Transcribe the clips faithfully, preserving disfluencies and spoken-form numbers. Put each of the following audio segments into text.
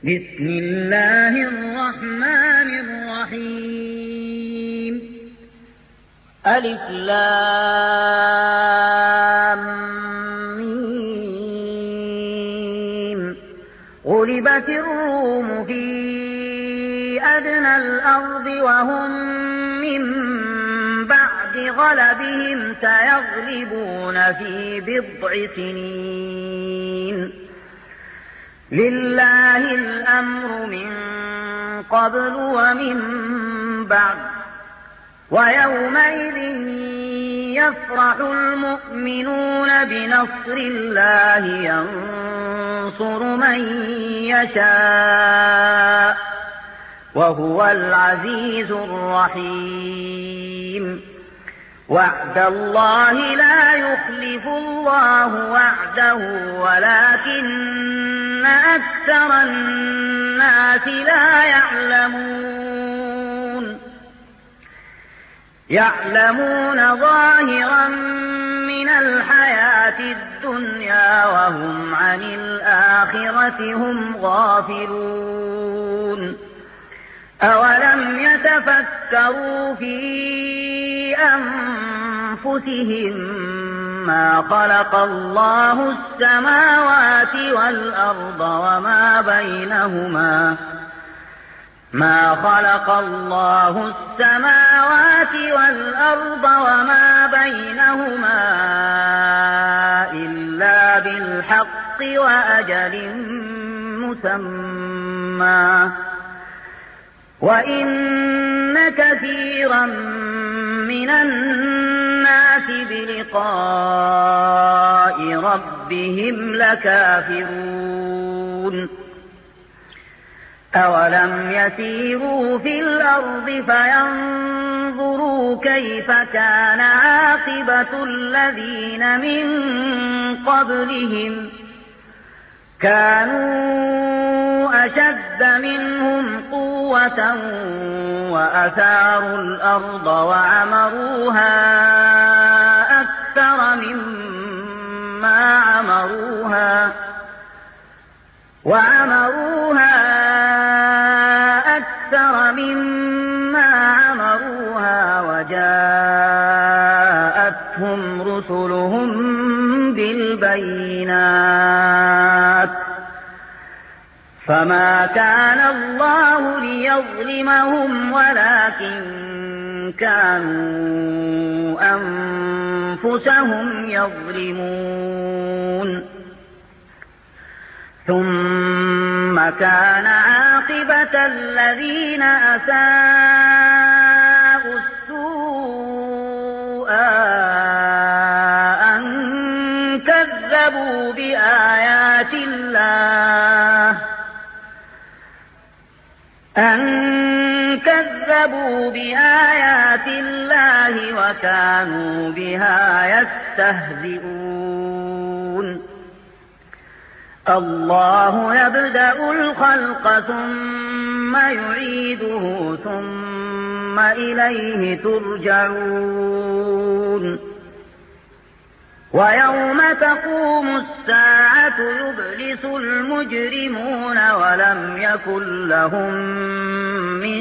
بسم الله الرحمن الرحيم ألف لام ميم غلبت الروم في أدنى الأرض وهم من بعد غلبهم سيغلبون في بضع سنين لله الأمر من قبل ومن بعد ويومئذ يفرح المؤمنون بنصر الله ينصر من يشاء وهو العزيز الرحيم وعد الله لا يخلف الله وعده ولكن أكثر الناس لا يعلمون يعلمون ظاهرا من الحياة الدنيا وهم عن الآخرة هم غافلون أولم يتفكروا في أنفسهم ما خلق الله السماوات والأرض وما بينهما ما خلق الله السماوات والأرض وما بينهما إلا بالحق وأجل مسمى وإن كثيرا من الناس بلقاء ربهم لكافرون أولم يسيروا في الأرض فينظروا كيف كان عاقبة الذين من قبلهم كانوا أشد منهم قوة وأثاروا الأرض وعمروها أكثر مما عمروها وعمروها أكثر مما عمروها وجاءتهم رسلهم بالبينات فما كان الله ليظلمهم ولكن كانوا أنفسهم يظلمون ثم كان عاقبة الذين أساءوا السوء أن كذبوا بآيات الله أن كذبوا بآيات الله وكانوا بها يستهزئون الله يبدأ الخلق ثم يعيده ثم إليه ترجعون ويوم تقوم الساعة يبلس المجرمون ولم يكن لهم من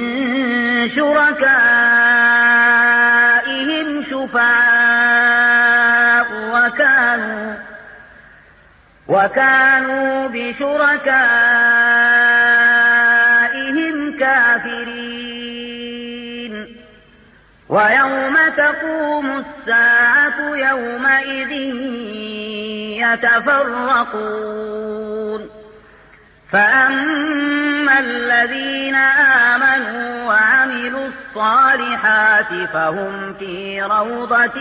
شركائهم شفعاء وكانوا وكانوا بشركائهم كافرين ويوم تقوم الساعة يومئذ يتفرقون فأما الذين آمنوا وعملوا الصالحات فهم في روضة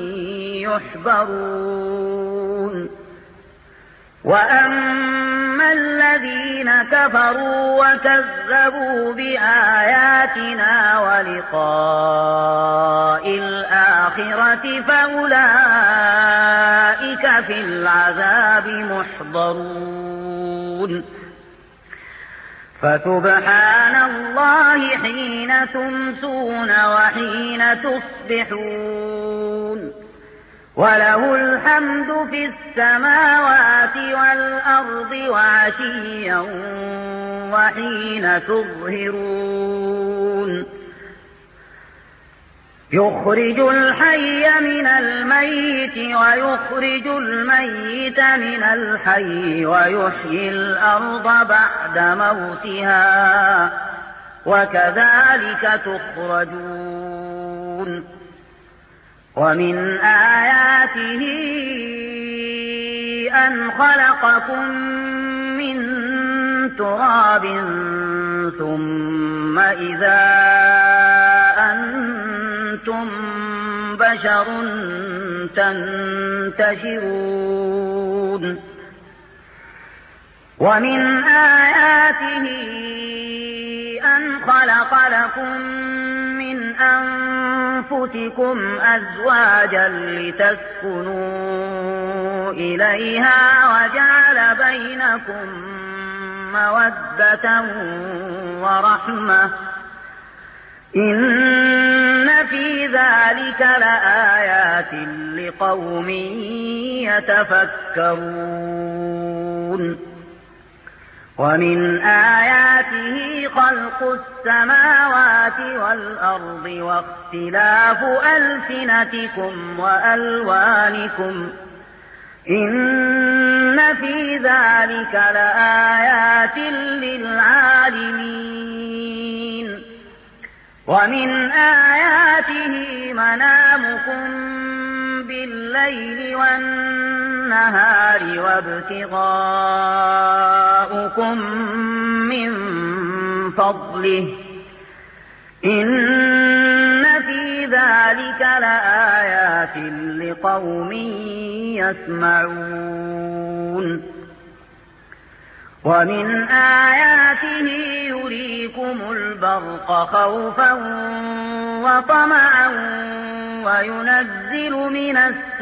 يحبرون وأما الذين كفروا وكذبوا بآياتنا ولقاء الآخرة فأولئك في العذاب محضرون فسبحان الله حين تمسون وحين تصبحون وله الحمد في السماوات والأرض وعشيا وحين تظهرون يخرج الحي من الميت ويخرج الميت من الحي ويحيي الأرض بعد موتها وكذلك تخرجون ومن آياته أن خلقكم من تراب ثم إذا أنتم بشر تنتشرون ومن آياته أن خلق لكم من أنفسكم أزواجا لتسكنوا إليها وجعل بينكم مودة ورحمة إن في ذلك لآيات لقوم يتفكرون ومن آياته خلق السماوات والأرض واختلاف ألسنتكم وألوانكم إن في ذلك لآيات للعالمين ومن آياته منامكم بالليل والنهار وابتغاؤكم من فضله إن في ذلك لآيات لقوم يسمعون ومن آياته يريكم البرق خوفا وطمعا وينزل من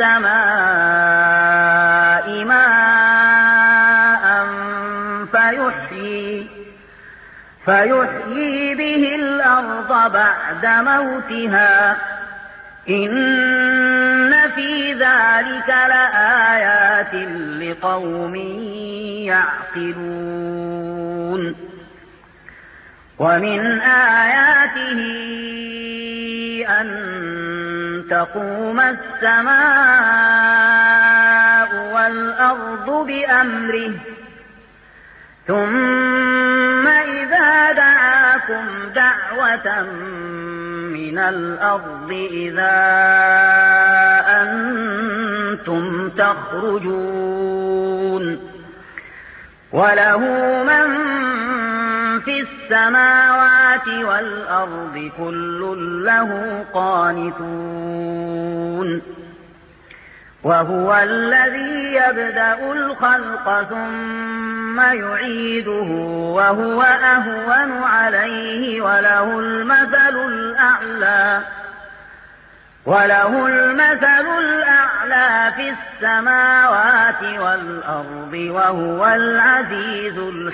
السماء ماء فيحيي, فيحيي به الأرض بعد موتها إن في ذلك لآيات لقوم يعقلون ومن آياته أن تقوم السماء والأرض بأمره ثم إذا دعاكم دعوة من الأرض إذا أنتم تخرجون وله من في السماوات والأرض كل له قانتون وهو الذي يبدأ الخلق ثم يعيده وهو أهون عليه وله المثل الأعلى وله المثل الأعلى في السماوات والأرض وهو العزيز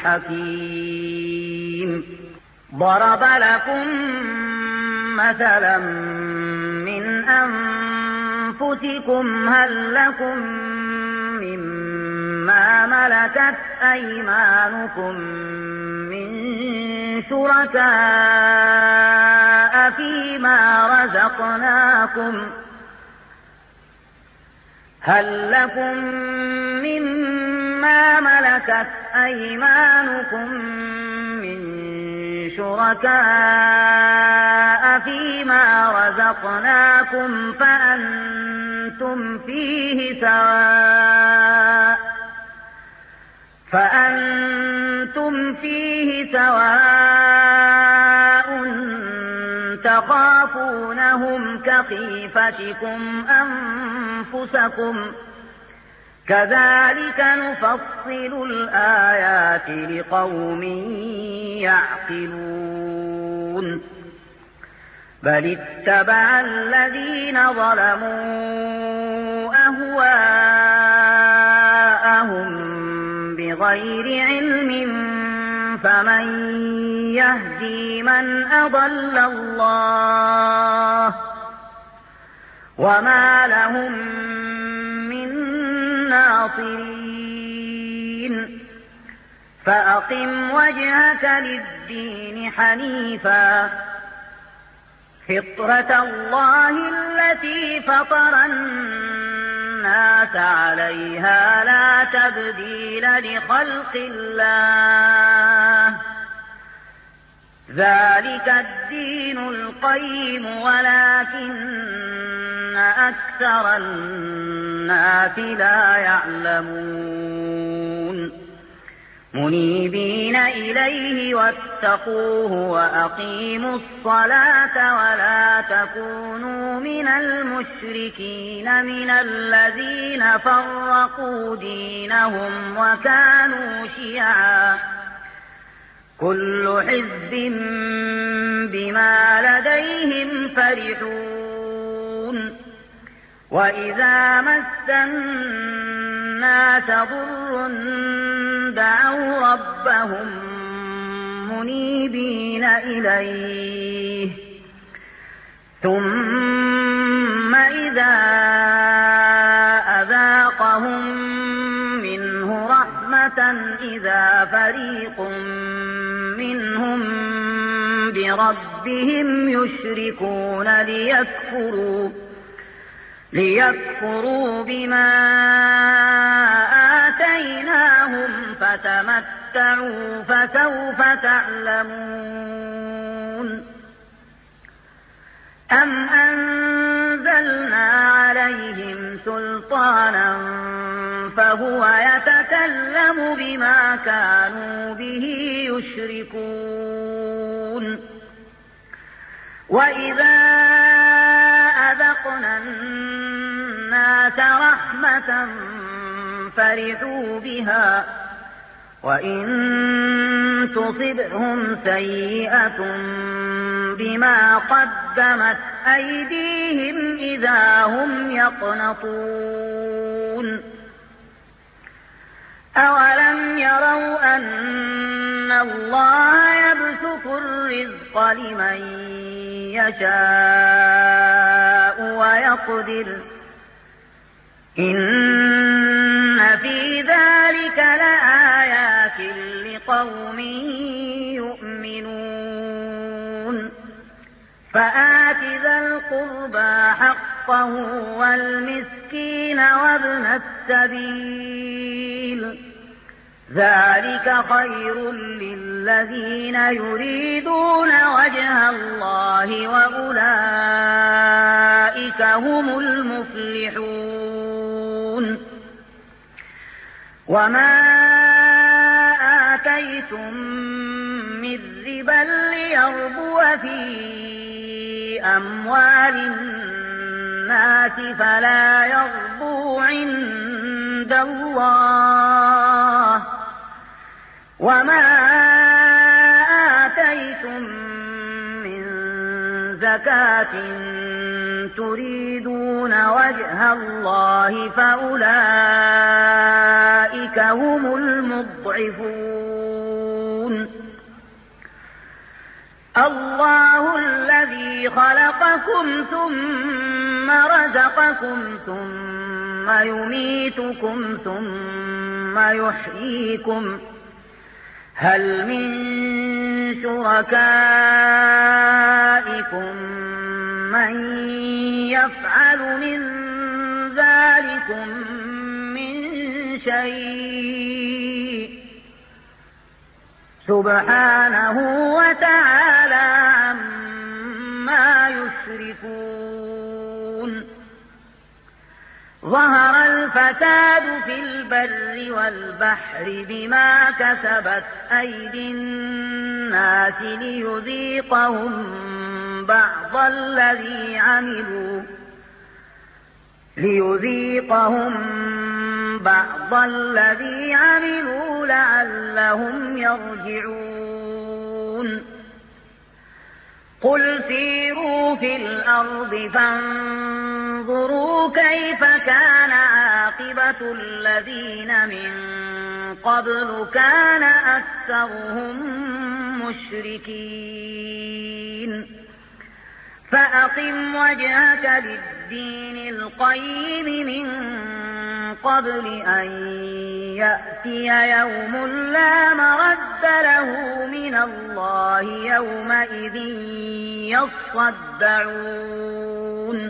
الحكيم ضرب لكم مثلا من أنفسكم هل لكم مما ملكت أيمانكم من شركاء فيما رزقناكم هل لكم مما ملكت أيمانكم من شركاء فيما رزقناكم فأنتم فيه سواء فأنتم فيه سواء تخافونهم كخيفتكم أنفسكم كذلك نفصل الآيات لقوم يعقلون بل اتبع الذين ظلموا أهواءهم بغير علم فمن يهدي من أضل الله وما لهم من ناصرين فأقم وجهك للدين حنيفا فطرة الله التي فطر الناس عليها لا تبديل لخلق الله ذلك الدين القيم ولكن أكثر الناس لا يعلمون منيبين إليه واتقوه وأقيموا الصلاة ولا تكونوا من المشركين من الذين فرقوا دينهم وكانوا شيعا كل حزب بما لديهم فرحون وإذا مس الناس ضر دعوا ربهم منيبين إليه ثم إذا أذاقهم منه رحمة إذا فريق منهم بربهم يشركون ليكفروا ليكفروا بما آتيناهم فتمتعوا فسوف تعلمون أم أنزلنا عليهم سلطانا فهو يتكلم بما كانوا به يشركون وإذا أذقنا الناس رحمة فرحوا بها وإن تصبهم سيئة بما قدمت أيديهم إذا هم يقنطون أولم يروا أن الله يبسط الرزق لمن يشاء ويقدر إن في ذلك لآيات لقوم يؤمنون فآت ذا القربى حقه والمسكين وابن السبيل ذلك خير للذين يريدون وجه الله وأولئك هم المفلحون وما آتيتم من ربا ليربو في أموال الناس فلا يربو عند الله وما آتيتم من زكاة تريدون وجه الله فأولئك هم المضعفون الله الذي خلقكم ثم رزقكم ثم يميتكم ثم يحييكم هل من شركائكم من يفعل من ذلكم من شيء سبحانه وتعالى عما يشركون ظهر الفساد في البر والبحر بما كسبت أيدي الناس ليذيقهم بعض الذي عملوا ليذيقهم بعض الذي عملوا لعلهم يرجعون قل سيروا في الأرض فانظروا كيف كان عاقبة الذين من قبل كان أكثرهم مشركين فأقم وجهك للدين القيم من قبل أن يأتي يوم لا مرد له من الله يومئذ يصدعون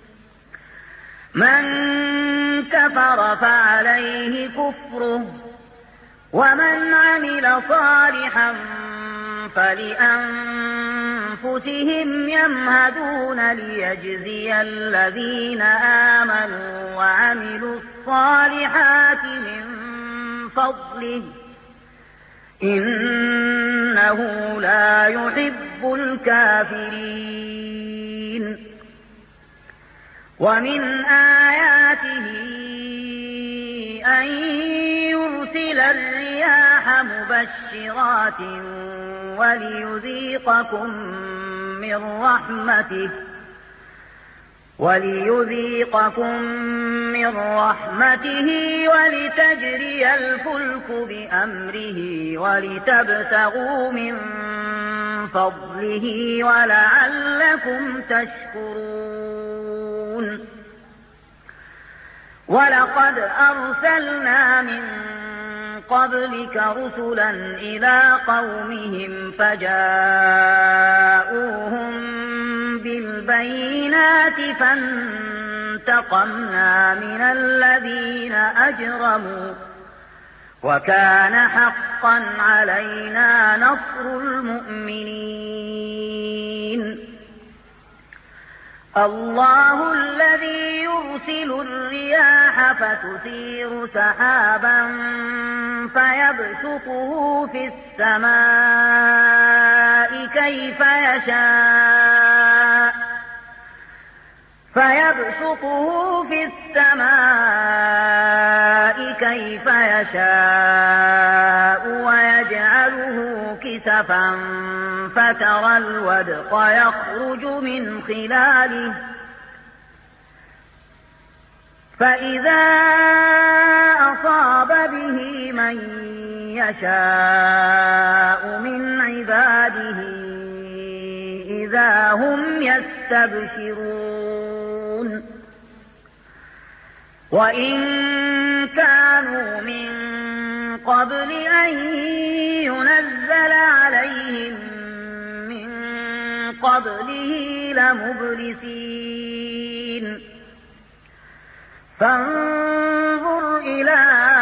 من كفر فعليه كفره ومن عمل صالحا فلأنفسهم يمهدون ليجزي الذين آمنوا وعملوا الصالحات من فضله إنه لا يحب الكافرين ومن آياته أن يرسل الرياح مبشرات وليذيقكم من رحمته وليذيقكم من رحمته ولتجري الفلك بأمره ولتبتغوا من فضله ولعلكم تشكرون ولقد أرسلنا من قبلك رسلا إلى قومهم فجاءوهم بالبينات فانتقمنا من الذين أجرموا وكان حقا علينا نصر المؤمنين الله الذي يرسل الرياح فتثير سحابا فيبسطه في السماء كيف يشاء فيبسطه في السماء كيف يشاء ويجعله كسفا فترى الودق يخرج من خلاله فإذا أصاب به من يشاء من عباده إذا هم يستبشرون وإن كانوا من قبل أن ينزل عليهم من قبله لمبلسين فانظر إلى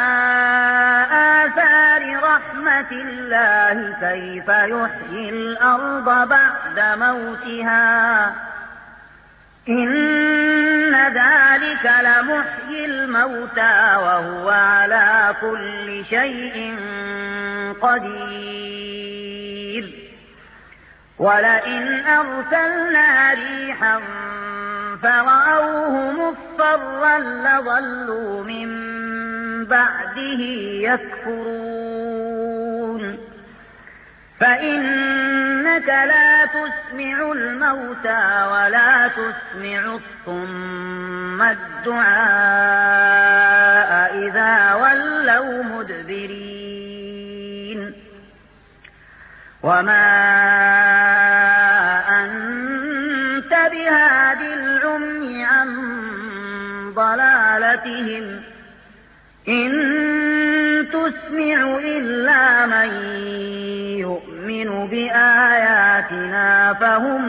آثار رحمة الله كيف يحيي الأرض بعد موتها إن ذلك لمحيي الموتى وهو على كل شيء قدير ولئن أرسلنا ريحا فرأوه مصفرا لظلوا من بعده يكفرون فإنك لا تسمع الموتى ولا تسمع الصم الدعاء إذا ولوا مدبرين وما أنت بهاد العمي عن ضلالتهم إن تسمع إلا من يؤمن بآياتنا فهم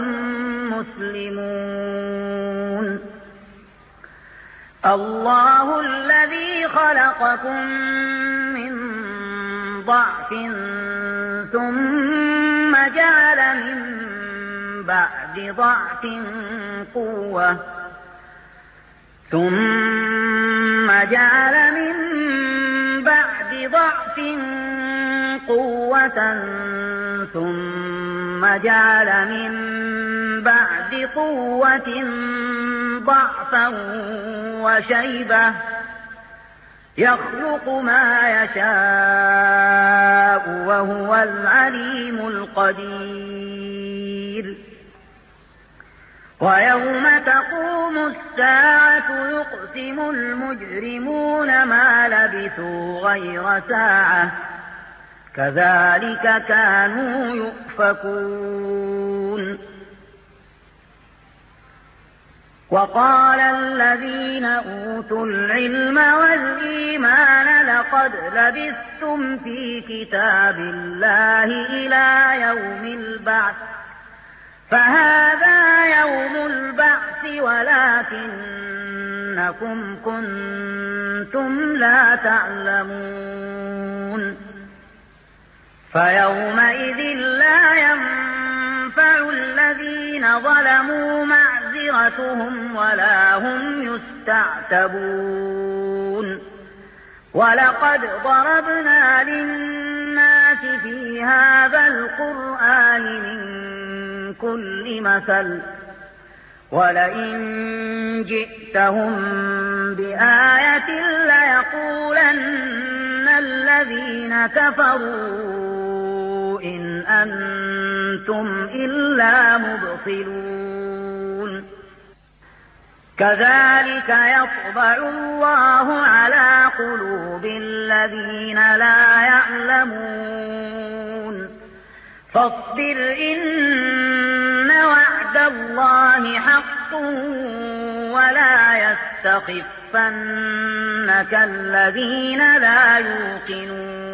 مسلمون الله الذي خلقكم من ضعف ثم جعل من بعد ضعف قوة ثم جعل من بعد ضعف قوة ثم جعل من بعد قوة ضعفا وشيبة يخلق ما يشاء وهو العليم القدير ويوم تقوم الساعة يقسم المجرمون ما لبثوا غير ساعة كذلك كانوا يؤفكون وقال الذين أوتوا العلم والإيمان لقد لبثتم في كتاب الله إلى يوم البعث فهذا يوم البعث ولكنكم كنتم لا تعلمون فيومئذ لا ينفع الذين ظلموا معذرتهم ولا هم يستعتبون ولقد ضربنا للناس في هذا القرآن من كل مثل ولئن جئتهم بآية ليقولن الذين كفروا إن أنتم إلا مبطلون كذلك يطبع الله على قلوب الذين لا يعلمون فاصبر إن وعد الله حق ولا يستخفنك الذين لا يوقنون